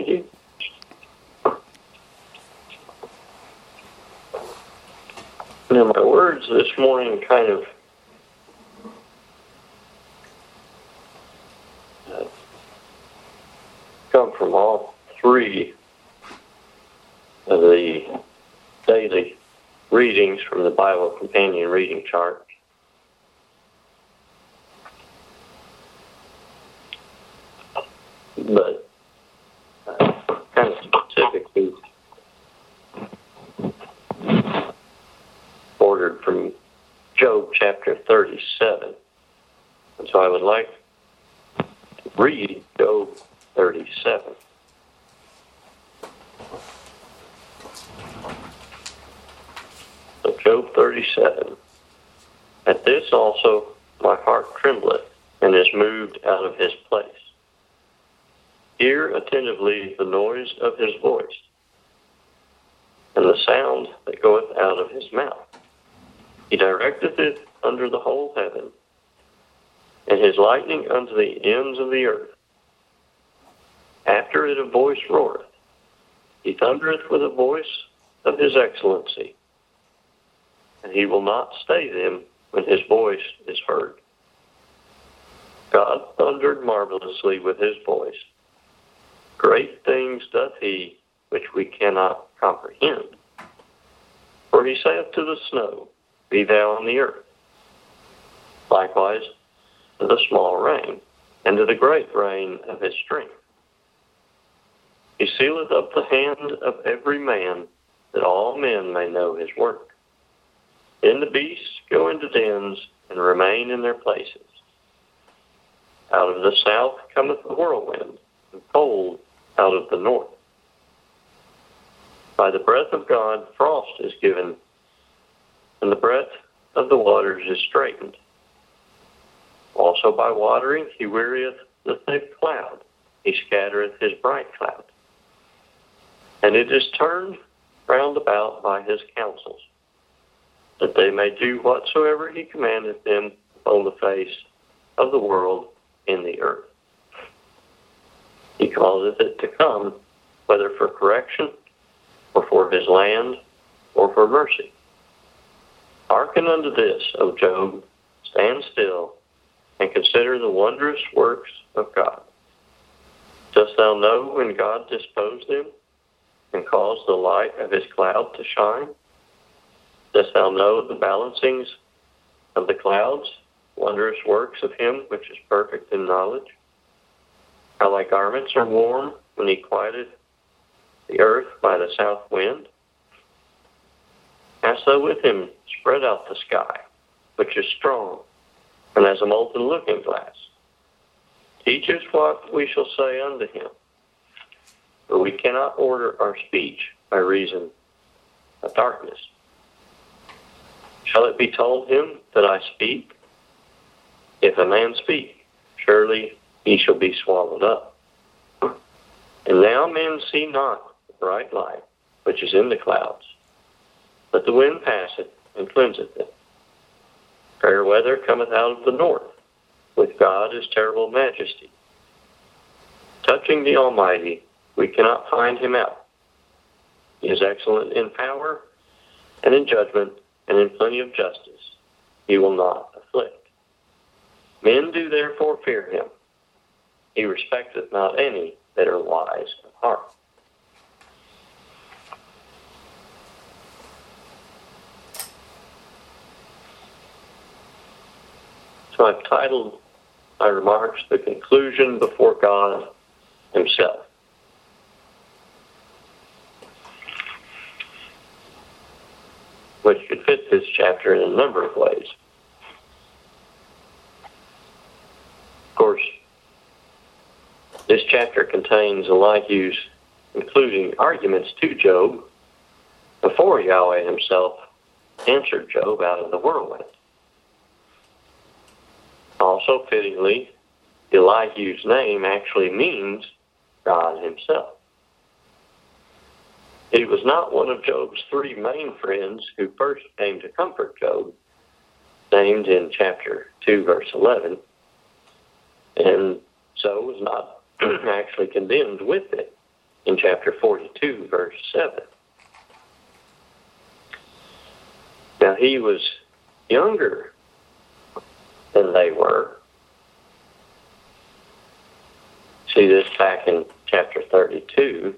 Thank you. Now, my words this morning kind of come from all three of the daily readings from the Bible Companion Reading Chart. But kind of specifically ordered from Job chapter 37. And so I would like to read Job 37. So Job 37. At this also my heart trembleth, and is moved out of his place. Hear attentively the noise of his voice, and the sound that goeth out of his mouth. He directeth it under the whole heaven, and his lightning unto the ends of the earth. After it a voice roareth. He thundereth with a voice of his excellency, and he will not stay them when his voice is heard. God thundered marvelously with his voice. Great things doth he which we cannot comprehend. For he saith to the snow, Be thou on the earth. Likewise to the small rain, and to the great rain of his strength. He sealeth up the hand of every man, that all men may know his work. Then the beasts go into dens, and remain in their places. Out of the south cometh the whirlwind, and cold out of the north. By the breath of God frost is given, and the breadth of the waters is straitened. Also by watering he wearieth the thick cloud, he scattereth his bright cloud. And it is turned round about by his counsels, that they may do whatsoever he commandeth them upon the face of the world in the earth. He causeth it to come, whether for correction, or for his land, or for mercy. Hearken unto this, O Job, stand still, and consider the wondrous works of God. Dost thou know when God disposed them, and caused the light of his cloud to shine? Dost thou know the balancings of the clouds, wondrous works of him which is perfect in knowledge? How thy garments are warm when he quieted the earth by the south wind? Hast thou with him spread out the sky, which is strong, and as a molten looking glass? Teach us what we shall say unto him, for we cannot order our speech by reason of darkness. Shall it be told him that I speak? If a man speak, surely he shall be swallowed up. And now men see not the bright light which is in the clouds, but the wind passeth and cleanseth it. Fair weather cometh out of the north, with God is terrible majesty. Touching the Almighty, we cannot find him out. He is excellent in power and in judgment and in plenty of justice. He will not afflict. Men do therefore fear him. He respecteth not any that are wise of heart. So I've titled my remarks, The Conclusion Before God Himself. Which could fit this chapter in a number of ways. Of course, this chapter contains Elihu's including arguments to Job before Yahweh himself answered Job out of the whirlwind. Also, fittingly, Elihu's name actually means God himself. He was not one of Job's three main friends who first came to comfort Job, named in chapter 2, verse 11, and so was not actually condemned with it in chapter 42, verse 7. Now he was younger than they were. See this back in chapter 32,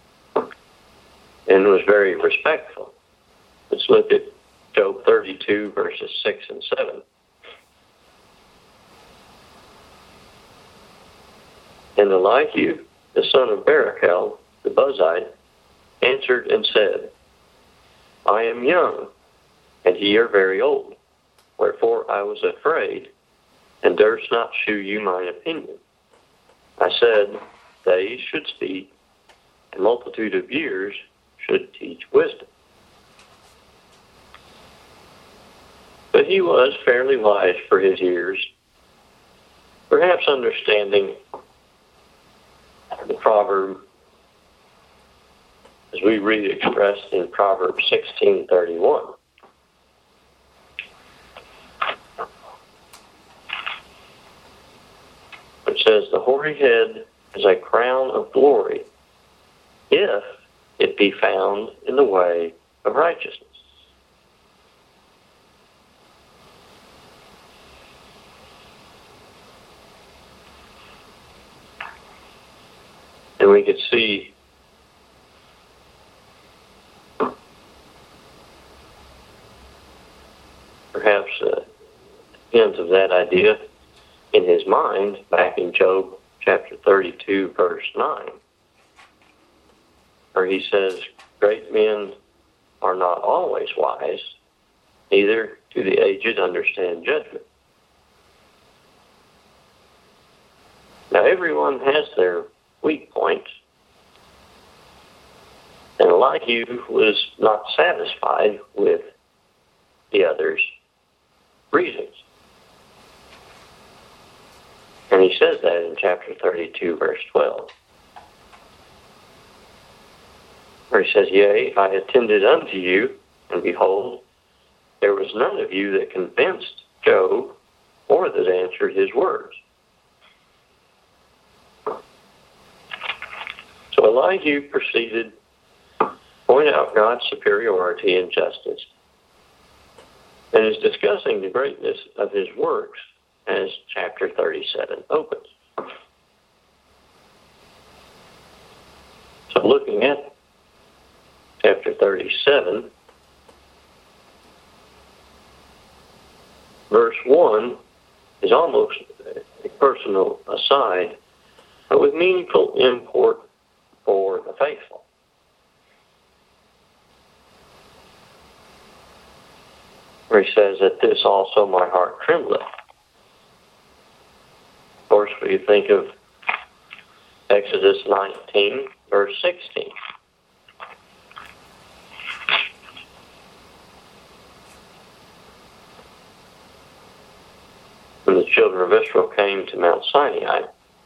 and was very respectful. Let's look at Job 32, verses 6 and 7. And Elihu, the son of Barachel, the Buzite, answered and said, I am young, and ye are very old. Wherefore I was afraid, and durst not shew you mine opinion. I said, days should speak, and multitude of years should teach wisdom. But he was fairly wise for his years, perhaps understanding the proverb as we read it expressed in Proverbs 16:31. It says, the hoary head is a crown of glory, if it be found in the way of righteousness. And we could see perhaps a hint of that idea in his mind back in Job chapter 32, verse 9, where he says, great men are not always wise, neither do the aged understand judgment. Now everyone has their weak points, and Elihu was not satisfied with the others' reasons. And he says that in chapter 32, verse 12. Where he says, yea, I attended unto you, and behold, there was none of you that convinced Job or that answered his words. So Elihu proceeded to point out God's superiority and justice, and is discussing the greatness of his works as chapter 37 opens. So looking at chapter 37, verse 1 is almost a personal aside, but with meaningful import for the faithful. Where he says, at this also my heart trembleth. Of course, we think of Exodus 19, verse 16. When the children of Israel came to Mount Sinai,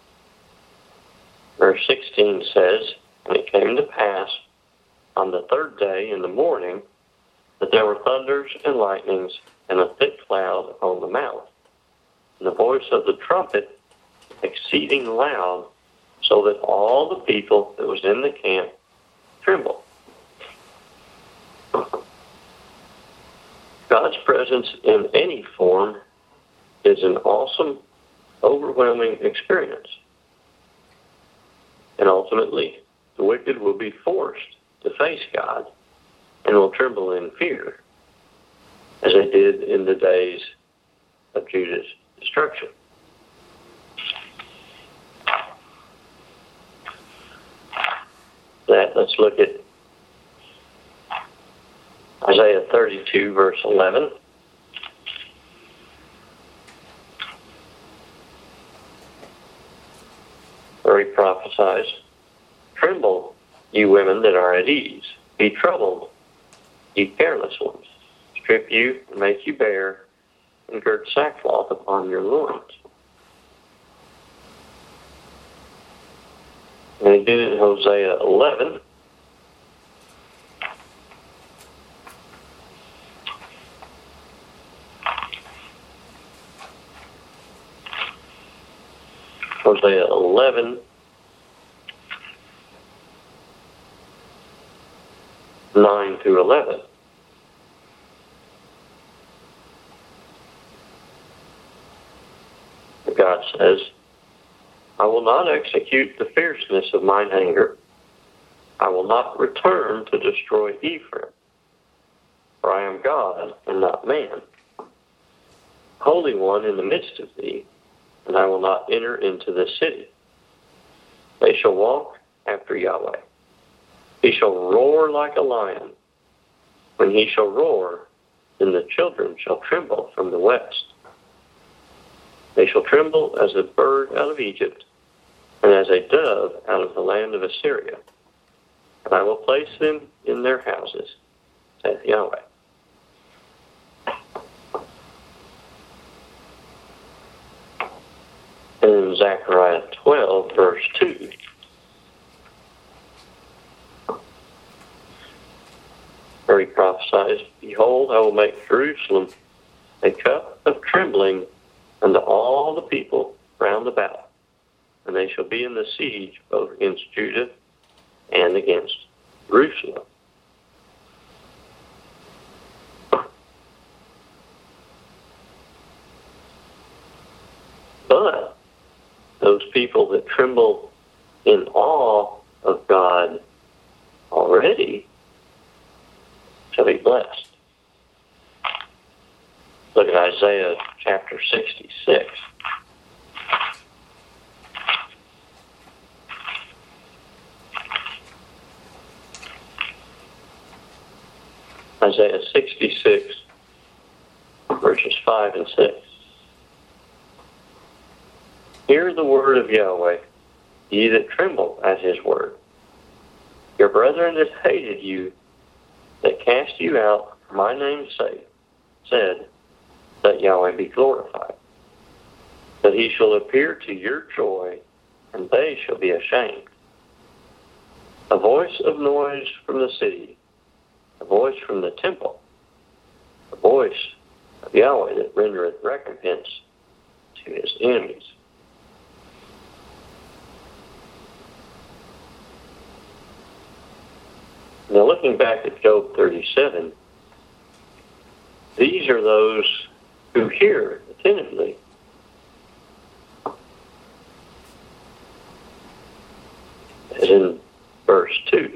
verse 16 says, and it came to pass on the third day in the morning that there were thunders and lightnings and a thick cloud upon the mount, and the voice of the trumpet exceeding loud, so that all the people that was in the camp trembled. God's presence in any form is an awesome, overwhelming experience. And ultimately, the wicked will be forced to face God and will tremble in fear, as they did in the days of Judah's destruction. Let's look at Isaiah 32, verse 11. Where he prophesies, tremble, ye women that are at ease. Be troubled, ye careless ones. Strip you and make you bare, and gird sackcloth upon your loins. And he did it in Hosea 11. Hosea 11, 9 through 11. God says, I will not execute the fierceness of mine anger. I will not return to destroy Ephraim, for I am God and not man, Holy One in the midst of thee, and I will not enter into the city. They shall walk after Yahweh. He shall roar like a lion. When he shall roar, then the children shall tremble from the west. They shall tremble as a bird out of Egypt, and as a dove out of the land of Assyria. And I will place them in their houses, saith Yahweh. And in Zechariah 12, verse 2, where he prophesies, Behold, I will make Jerusalem a cup of trembling unto all the people round about, and they shall be in the siege both against Judah and against Jerusalem. But those people that tremble in awe of God already shall be blessed. Look at Isaiah chapter 66. Isaiah 66, verses 5 and 6. Hear the word of Yahweh, ye that tremble at his word. Your brethren that hated you, that cast you out for my name's sake, said, that Yahweh be glorified, that he shall appear to your joy, and they shall be ashamed. A voice of noise from the city, a voice from the temple, a voice of Yahweh that rendereth recompense to his enemies. Now looking back at Job 37, these are those who hear attentively. As in verse 2.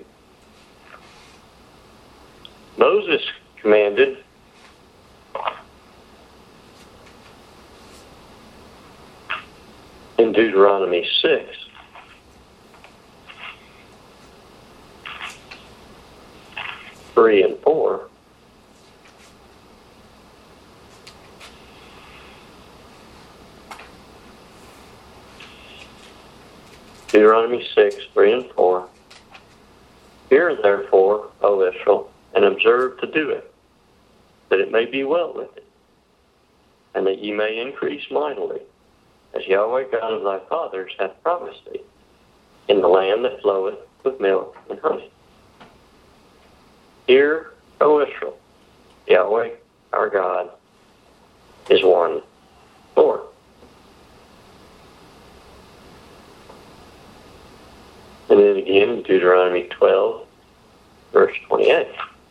Moses commanded in Deuteronomy 6, and 4, Deuteronomy 6, 3 and 4. Hear therefore, O Israel, and observe to do it, that it may be well with it, and that ye may increase mightily, as Yahweh God of thy fathers hath promised thee, in the land that floweth with milk and honey. Hear, O Israel, Yahweh our God is one Lord. And then again in Deuteronomy 12, verse 28.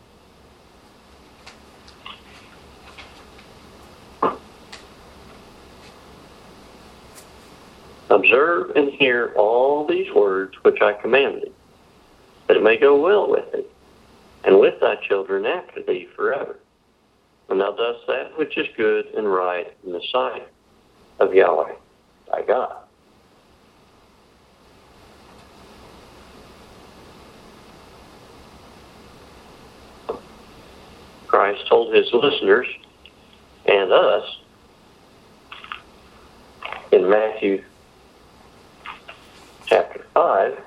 Observe and hear all these words which I command thee, that it may go well with thee, and with thy children after thee forever, when thou dost that which is good and right in the sight of Yahweh thy God. Christ told his listeners and us in Matthew chapter 5,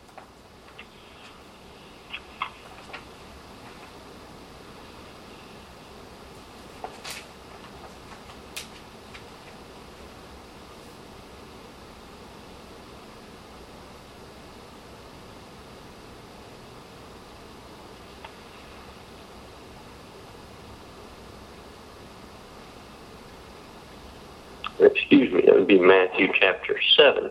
that would be Matthew chapter 7.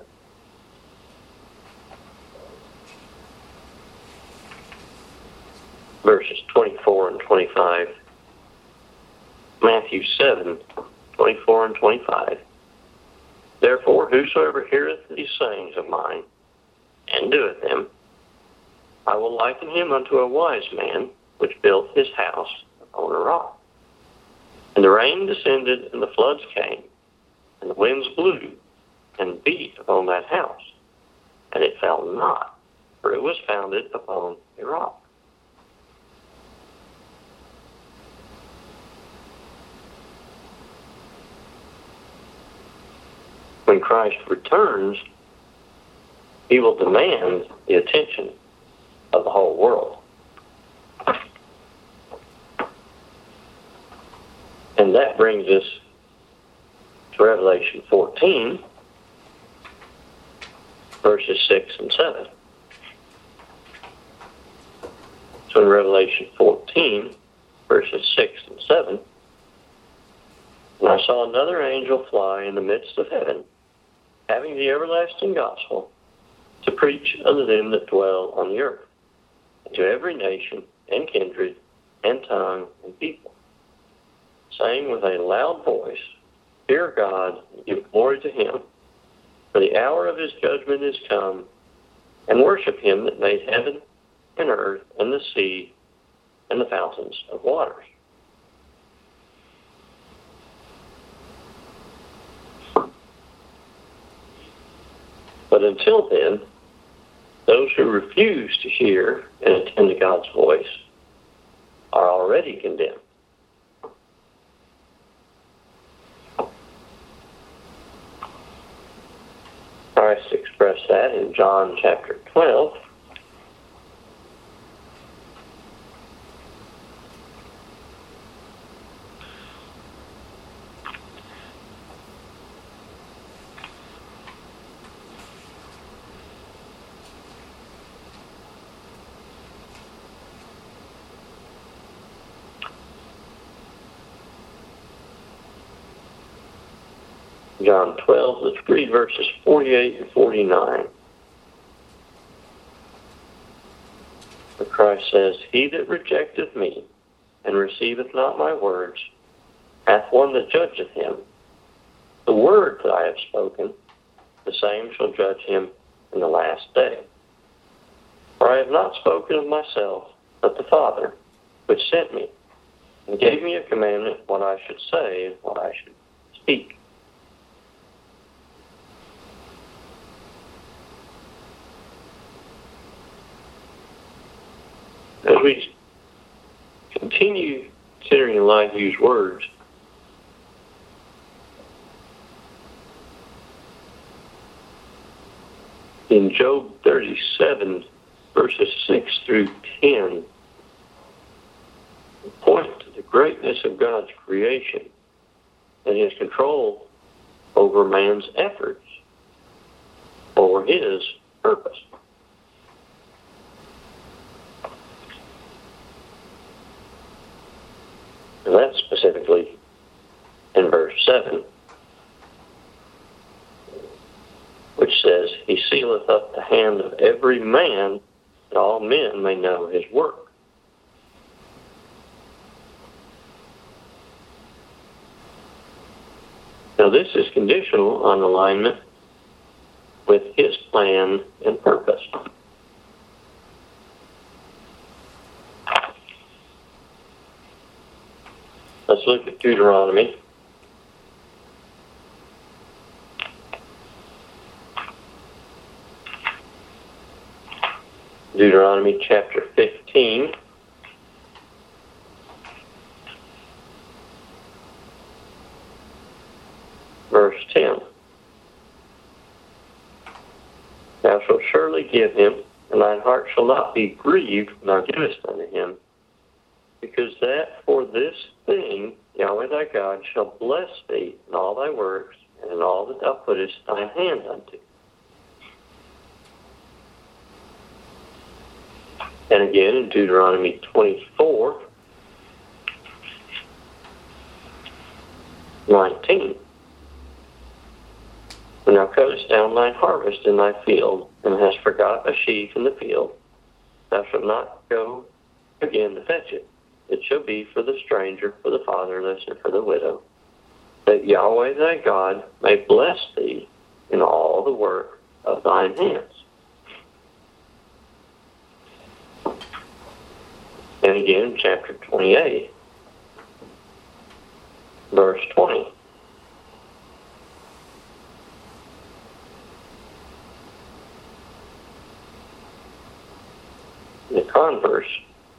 verses 24 and 25. Matthew 7, 24 and 25. Therefore, whosoever heareth these sayings of mine, and doeth them, I will liken him unto a wise man, which built his house upon a rock. And the rain descended, and the floods came, and the winds blew, and beat upon that house. And it fell not, for it was founded upon a rock. When Christ returns, he will demand the attention of the whole world. And that brings us to Revelation 14, verses 6 and 7. So in Revelation 14, verses 6 and 7, and I saw another angel fly in the midst of heaven, having the everlasting gospel, to preach unto them that dwell on the earth, and to every nation, and kindred, and tongue, and people, saying with a loud voice, Fear God, and give glory to him, for the hour of his judgment is come, and worship him that made heaven, and earth, and the sea, and the fountains of waters. But until then, those who refuse to hear and attend to God's voice are already condemned. Christ expressed that in John chapter 12. John 12, let's read verses 48 and 49. For Christ says, He that rejecteth me, and receiveth not my words, hath one that judgeth him. The word that I have spoken, the same shall judge him in the last day. For I have not spoken of myself, but the Father, which sent me, and gave me a commandment what I should say and what I should speak. As we continue considering Elihu's words, in Job 37, verses 6 through 10, point to the greatness of God's creation and his control over man's efforts for his purpose. And that's specifically in verse 7, which says, He sealeth up the hand of every man, that all men may know his work. Now this is conditional on alignment with his plan and purpose. Let's look at Deuteronomy. Deuteronomy chapter 15. Verse 10. Thou shalt surely give him, and thine heart shall not be grieved when thou givest unto him, because that for this thing Yahweh thy God shall bless thee in all thy works, and in all that thou puttest thine hand unto. And again in Deuteronomy 24, 19. When thou cuttest down thine harvest in thy field, and hast forgot a sheaf in the field, thou shalt not go again to fetch it. It shall be for the stranger, for the fatherless, and for the widow, that Yahweh thy God may bless thee in all the work of thine hands. And again, chapter 28, verse 20. The converse,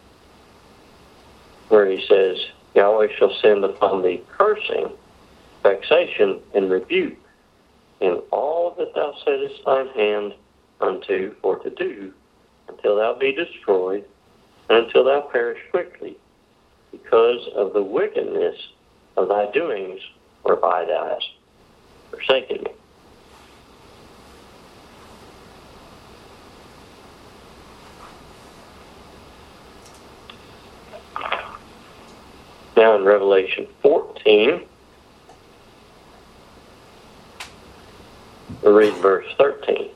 where he says, Yahweh shall send upon thee cursing, vexation, and rebuke in all that thou settest thine hand unto for to do, until thou be destroyed, and until thou perish quickly, because of the wickedness of thy doings whereby thou hast forsaken me. Now in Revelation 14, we'll read verse 13.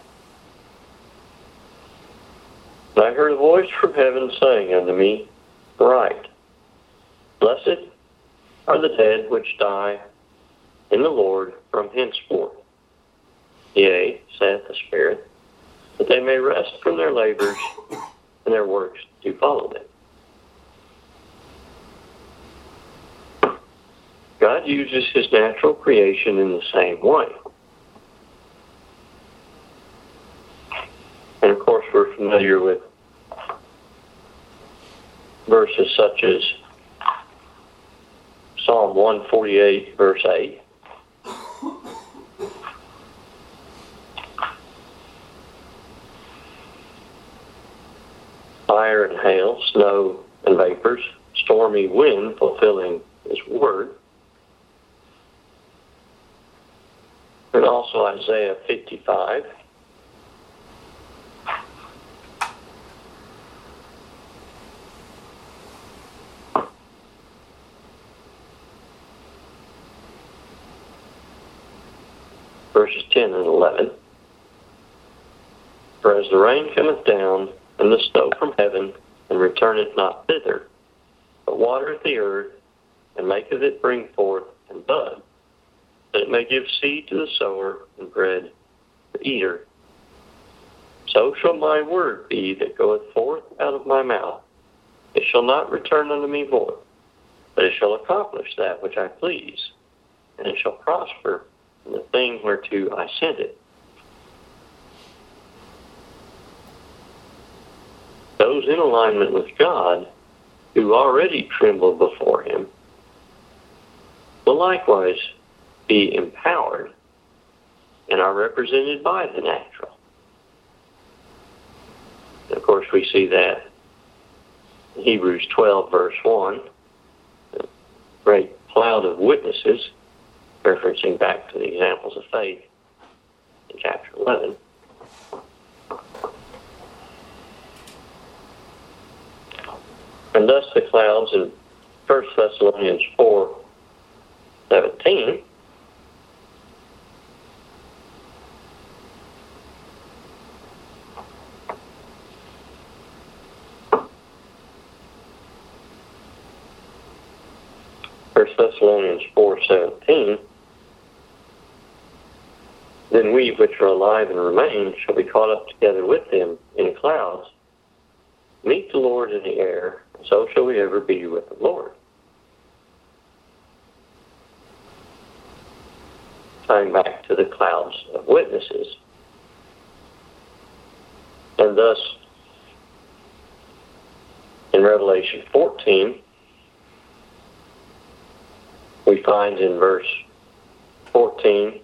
And I heard a voice from heaven saying unto me, Write, Blessed are the dead which die in the Lord from henceforth. Yea, saith the Spirit, that they may rest from their labors, and their works do follow them. God uses his natural creation in the same way. And of course, we're familiar with verses such as Psalm 148, verse 8. Fire and hail, snow and vapors, stormy wind fulfilling his word. And also Isaiah 55. Verses 10 and 11. For as the rain cometh down, and the snow from heaven, and returneth not thither, but watereth the earth, and maketh it bring forth and bud, that it may give seed to the sower and bread to the eater. So shall my word be that goeth forth out of my mouth. It shall not return unto me void, but it shall accomplish that which I please, and it shall prosper in the thing whereto I sent it. Those in alignment with God, who already tremble before him, will likewise be empowered and are represented by the natural. And of course, we see that in Hebrews 12, verse 1, the great cloud of witnesses, referencing back to the examples of faith in chapter 11. And thus the clouds in 1 Thessalonians 4:17 1 Thessalonians 4:17, then we which are alive and remain shall be caught up together with them in clouds, meet the Lord in the air, and so shall we ever be with the Lord. Tying back to the clouds of witnesses. And thus, in Revelation 14, we find in verse 14,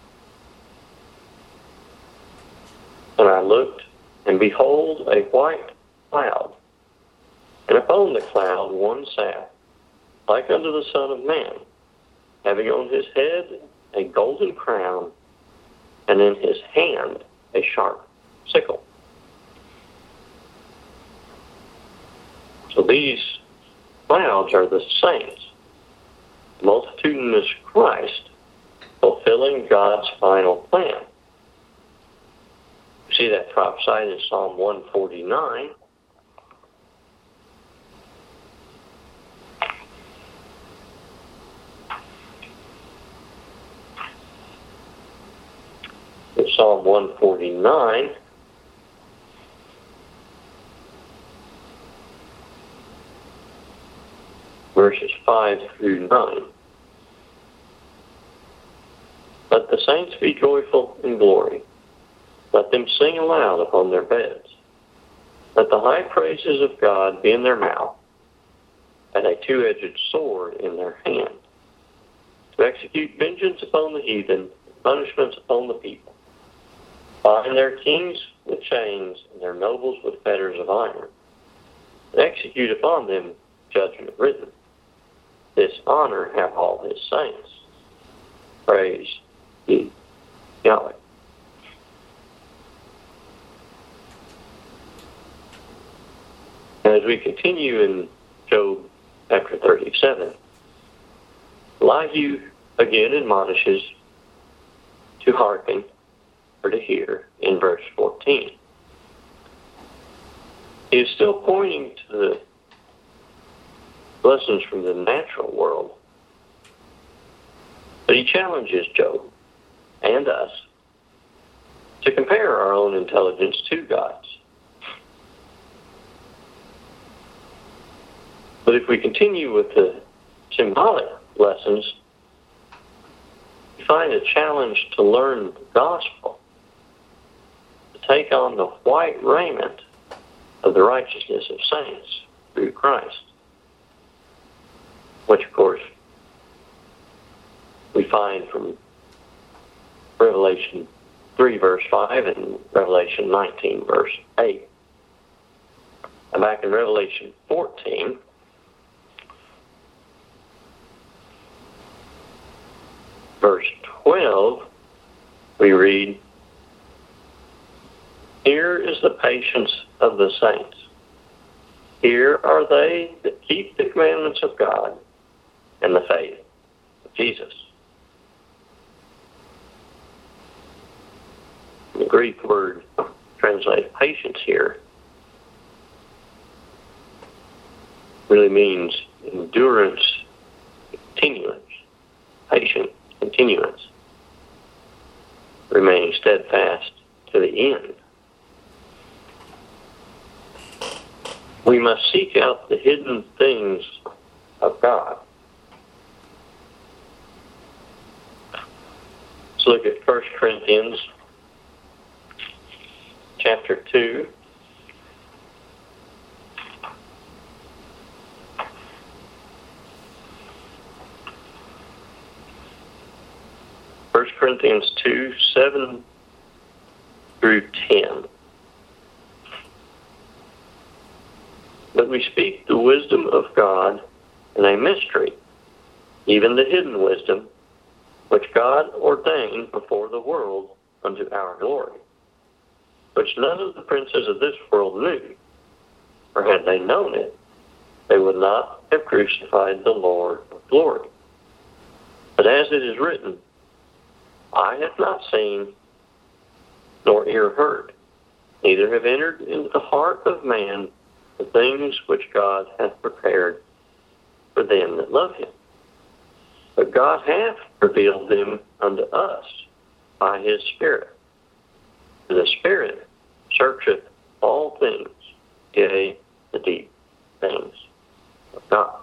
and I looked, and behold, a white cloud, and upon the cloud one sat, like unto the Son of Man, having on his head a golden crown, and in his hand a sharp sickle. So these clouds are the saints, multitudinous Christ, fulfilling God's final plan. You see that prophesied in Psalm 149. Psalm 149, verses 5 through 9. Let the saints be joyful in glory. Let them sing aloud upon their beds. Let the high praises of God be in their mouth, and a two-edged sword in their hand, to execute vengeance upon the heathen, and punishments upon the people. Bind their kings with chains, and their nobles with fetters of iron, and execute upon them judgment written. This honor have all his saints. Praise ye Yahweh. As we continue in Job chapter 37, Elihu again admonishes to hearken or to hear in verse 14. He is still pointing to the lessons from the natural world, but he challenges Job and us to compare our own intelligence to God's. But if we continue with the symbolic lessons, we find a challenge to learn the gospel, to take on the white raiment of the righteousness of saints through Christ, which, of course, we find from Revelation 3, verse 5, and Revelation 19, verse 8. And back in Revelation 14, verse 12, we read, "Here is the patience of the saints. Here are they that keep the commandments of God and the faith of Jesus." The Greek word translated patience here really means endurance, continuance, patient continuance, remaining steadfast to the end. We must seek out the hidden things of God. Let's look at 1 Corinthians chapter 2. Corinthians 2, 7 through 10. "But we speak the wisdom of God in a mystery, even the hidden wisdom, which God ordained before the world unto our glory, which none of the princes of this world knew, for had they known it, they would not have crucified the Lord of glory. But as it is written, Eye hath not seen, nor ear heard, neither have entered into the heart of man the things which God hath prepared for them that love him. But God hath revealed them unto us by his Spirit. For the Spirit searcheth all things, yea, the deep things of God."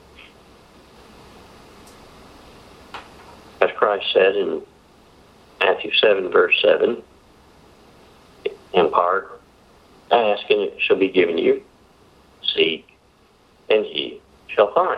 As Christ said in Matthew 7, verse 7, in part, "Ask, and it shall be given you. Seek, and ye shall find."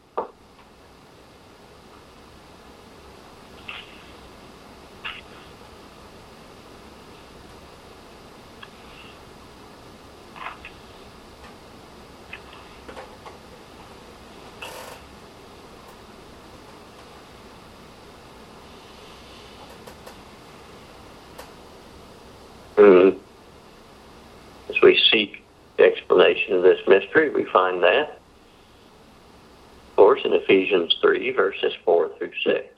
As we seek the explanation of this mystery, we find that, of course, in Ephesians 3, verses 4 through 6.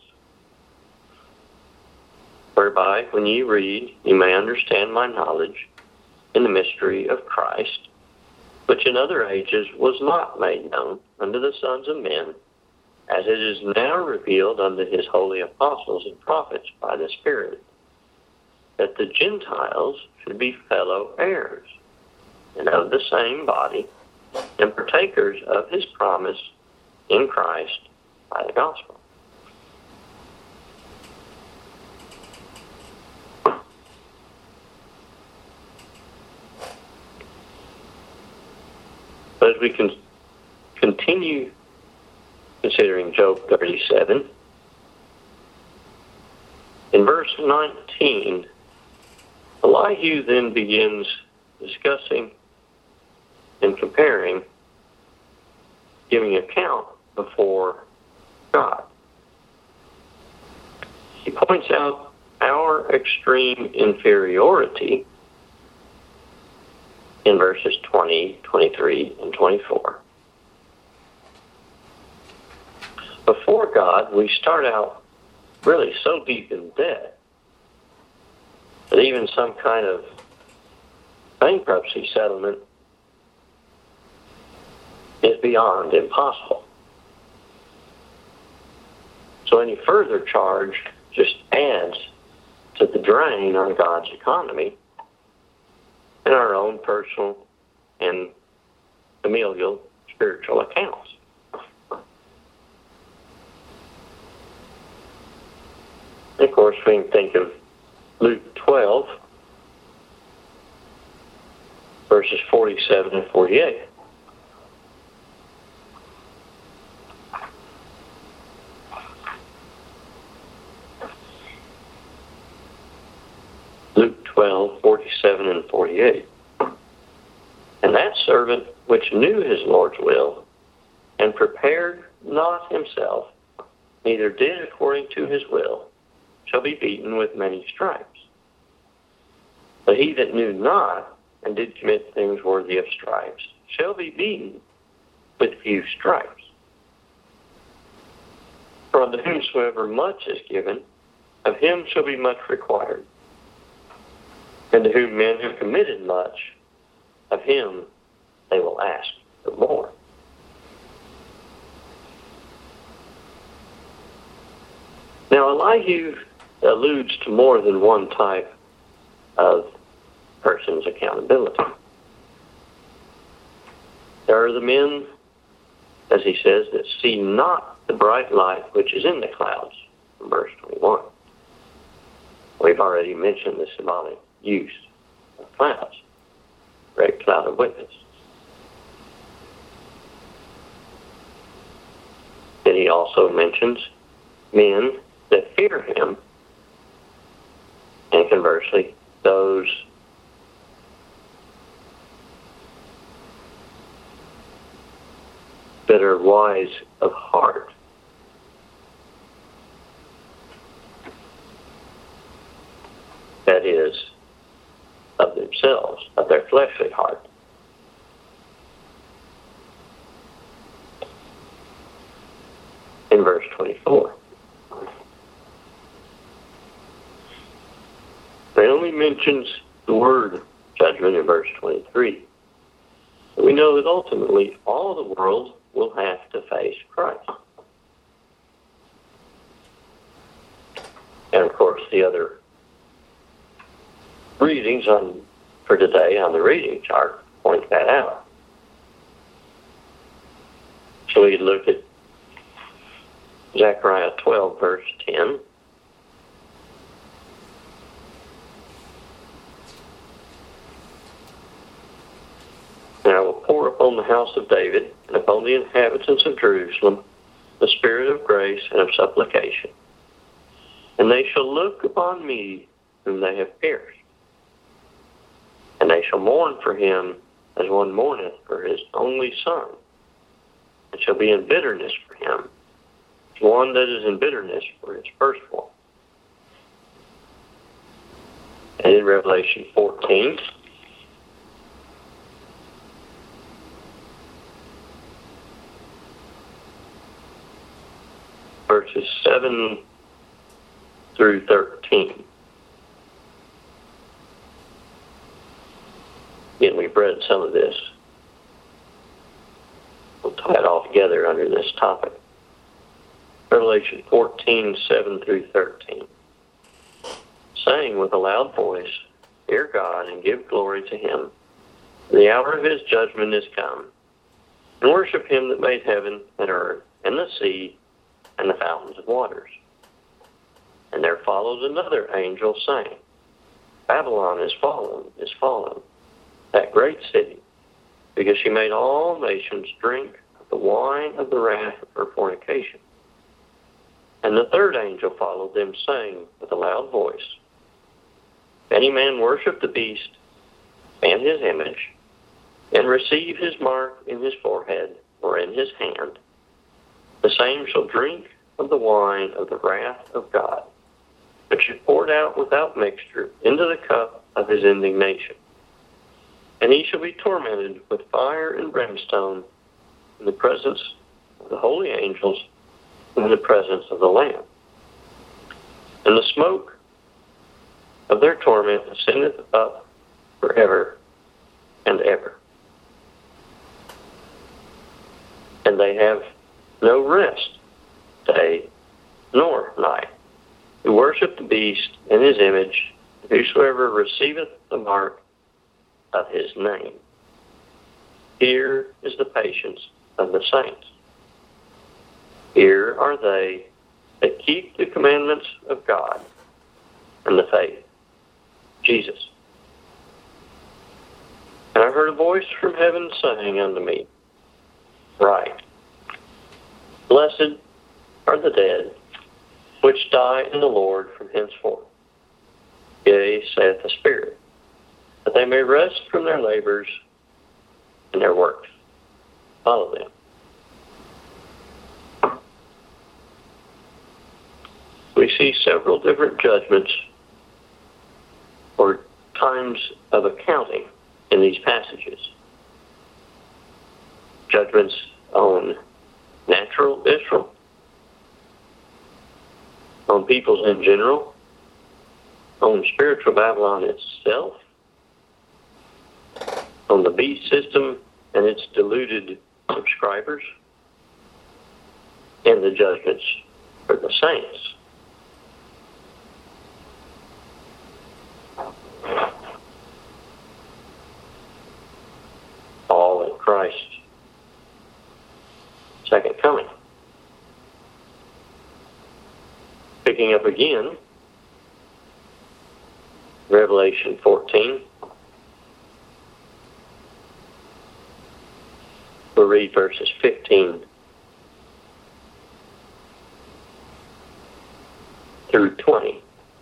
"Whereby, when ye read, ye may understand my knowledge in the mystery of Christ, which in other ages was not made known unto the sons of men, as it is now revealed unto his holy apostles and prophets by the Spirit, that the Gentiles should be fellow heirs, and of the same body, and partakers of his promise in Christ by the gospel. But as we can continue considering Job 37, in verse 19, Elihu then begins discussing and comparing, giving account before God. He points out our extreme inferiority in verses 20, 23, and 24. Before God, we start out really so deep in debt that even some kind of bankruptcy settlement is beyond impossible. So any further charge just adds to the drain on God's economy and our own personal and familial spiritual accounts. And of course, we can think of Luke 12, verses 47 and 48. Luke 12, 47 and 48. And that servant which knew his Lord's will, and prepared not himself, neither did according to his will, shall be beaten with many stripes. But he that knew not, and did commit things worthy of stripes, shall be beaten with few stripes. For unto whomsoever much is given, of him shall be much required. And to whom men have committed much, of him they will ask for more. Now, Elihu alludes to more than one type of person's accountability. There are the men, as he says, that see not the bright light which is in the clouds, in verse 21. We've already mentioned the symbolic use of clouds, great cloud of witnesses. And he also mentions men that fear him, and conversely, those that are wise of heart. That is, of themselves, of their fleshly heart. In verse 24. It only mentions the word judgment in verse 23. But we know that ultimately all the world will have to face Christ. And of course the other readings for today on the reading chart point that out. So we look at Zechariah 12, verse 10. And I will pour upon the house of David and upon the inhabitants of Jerusalem the spirit of grace and of supplication. And they shall look upon me whom they have pierced. And they shall mourn for him as one mourneth for his only son. And shall be in bitterness for him, as one that is in bitterness for his firstborn. And in Revelation 14, verses 7 through 13. Again, we've read some of this. We'll tie it all together under this topic. Revelation 14, 7 through 13. saying with a loud voice, Fear God and give glory to him. The hour of his judgment is come. And worship him that made heaven and earth and the sea and the fountains of waters. And there followed another angel saying, Babylon is fallen, that great city, because she made all nations drink of the wine of the wrath of her fornication. And the third angel followed them, saying with a loud voice, If any man worship the beast and his image, and receive his mark in his forehead or in his hand, the same shall drink of the wine of the wrath of God, which is poured out without mixture into the cup of his indignation. And he shall be tormented with fire and brimstone in the presence of the holy angels and in the presence of the Lamb. And the smoke of their torment ascendeth up forever and ever. And they have no rest, day nor night, who worship the beast and his image, whosoever receiveth the mark of his name. Here is the patience of the saints. Here are they that keep the commandments of God and the faith. Jesus. And I heard a voice from heaven saying unto me, Write, Blessed are the dead which die in the Lord from henceforth. Yea, saith the Spirit, that they may rest from their labors and their works. Follow them. We see several different judgments or times of accounting in these passages. Judgments on natural Israel, on peoples in general, on spiritual Babylon itself, on the beast system and its deluded subscribers, and the judgments for the saints. All in Christ's second coming. Picking up again, Revelation 14. We'll read verses 15 through 20.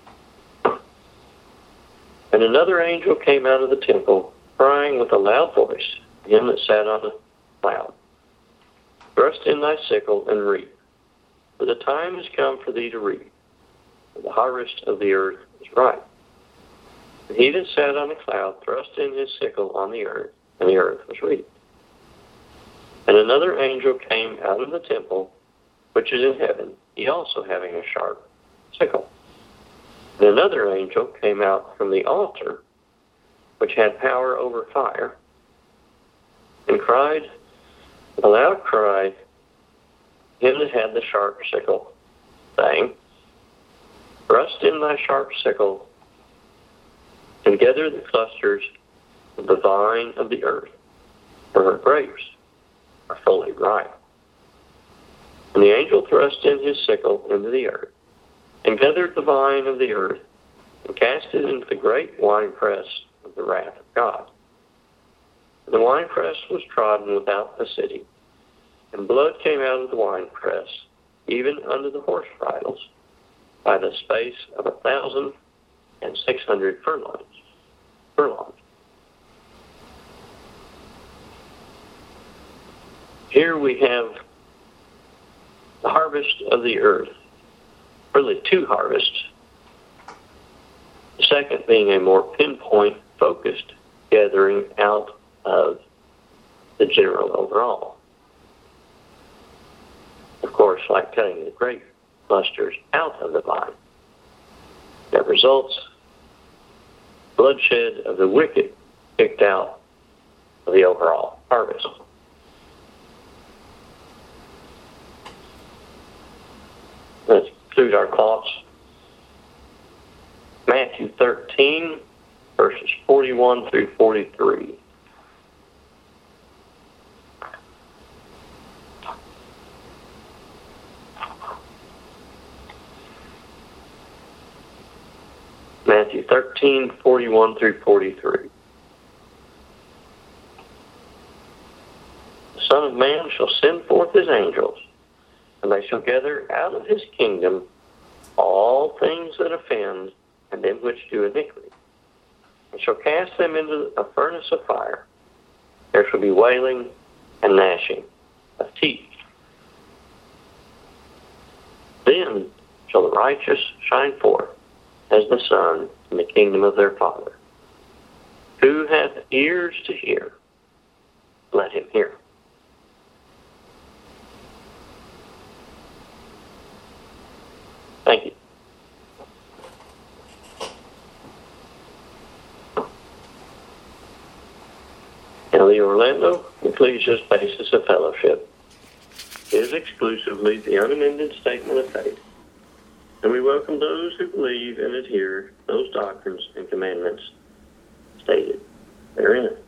And another angel came out of the temple, crying with a loud voice, him that sat on the cloud, Thrust in thy sickle and reap, for the time is come for thee to reap, for the harvest of the earth is ripe. And he that sat on the cloud thrust in his sickle on the earth, and the earth was reaped. And another angel came out of the temple, which is in heaven, he also having a sharp sickle. And another angel came out from the altar, which had power over fire, and cried with a loud cry, him that had the sharp sickle, saying, Thrust in thy sharp sickle, and gather the clusters of the vine of the earth, for her grapes are fully ripe. And the angel thrust in his sickle into the earth, and gathered the vine of the earth, and cast it into the great winepress of the wrath of God. And the winepress was trodden without the city, and blood came out of the winepress, even unto the horse bridles, by the space of 1,600 furlongs. Here we have the harvest of the earth, really two harvests. The second being a more pinpoint, focused gathering out of the general overall. Of course, like cutting the grape clusters out of the vine. That results bloodshed of the wicked picked out of the overall harvest. Let's conclude our thoughts Matthew 13, verses 41 through 43. Matthew 13, 41 through 43. The Son of Man shall send forth his angels, and they shall gather out of his kingdom all things that offend, and them which do iniquity, and shall cast them into a furnace of fire. There shall be wailing and gnashing of teeth. Then shall the righteous shine forth as the sun in the kingdom of their Father. Who hath ears to hear, let him hear. Thank you. Now, the Orlando Ecclesia's basis of fellowship is exclusively the unamended statement of faith, and we welcome those who believe and adhere those doctrines and commandments stated therein.